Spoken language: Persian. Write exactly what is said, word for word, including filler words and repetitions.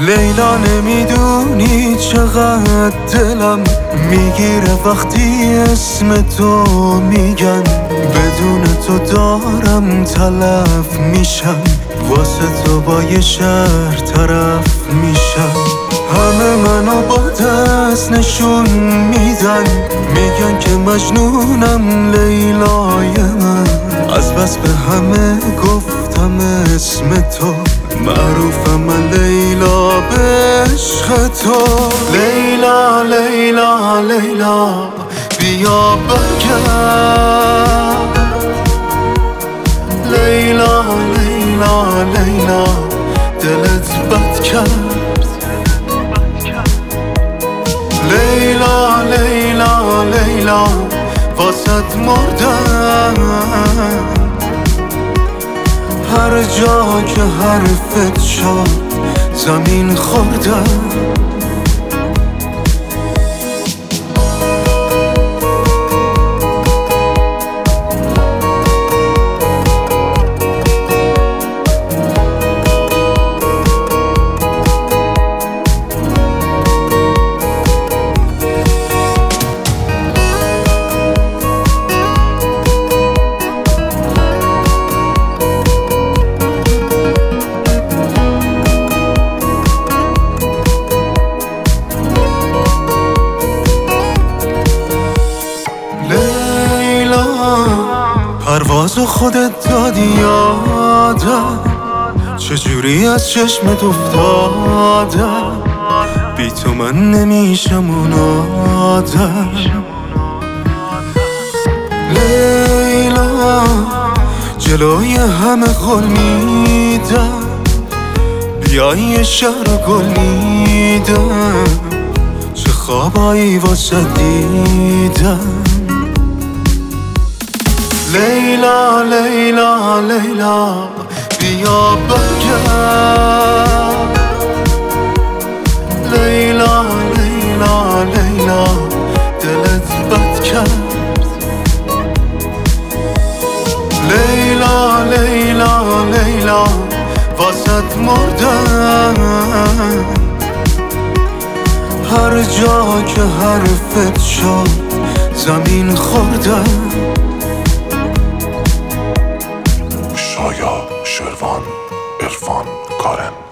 لیلا نمیدونی چقدر دلم میگیره وقتی اسم تو میگن، بدون تو دارم تلف میشم، واسه تو با یه شهر طرف میشم. همه منو با دست نشون میدن، میگن که مجنونم لیلای من، از بس به همه گفتم اسم تو، معروفم من لیلا به عشق تو. لیلا لیلا لیلا بیا برگرد، لیلا لیلا لیلا دلت بد کرد، لیلا لیلا لیلا واسد مردم، هر جا که حرفت شد زمین خوردم. پرواز خودت دادی یادم، چجوری از چشمت افتادم، بی تو من نمیشم اون آدم. لیلا جلوی همه قول میدم، بیای شهر و گل میدم، چه خوابایی واسه دیدم. لیلا لیلا لیلا بیا برگرد، لیلا لیلا لیلا دلت بد کرد، لیلا لیلا لیلا واسد مردم، هر جا که حرفت شد زمین خوردم. شایا، شروان، عرفان، کارن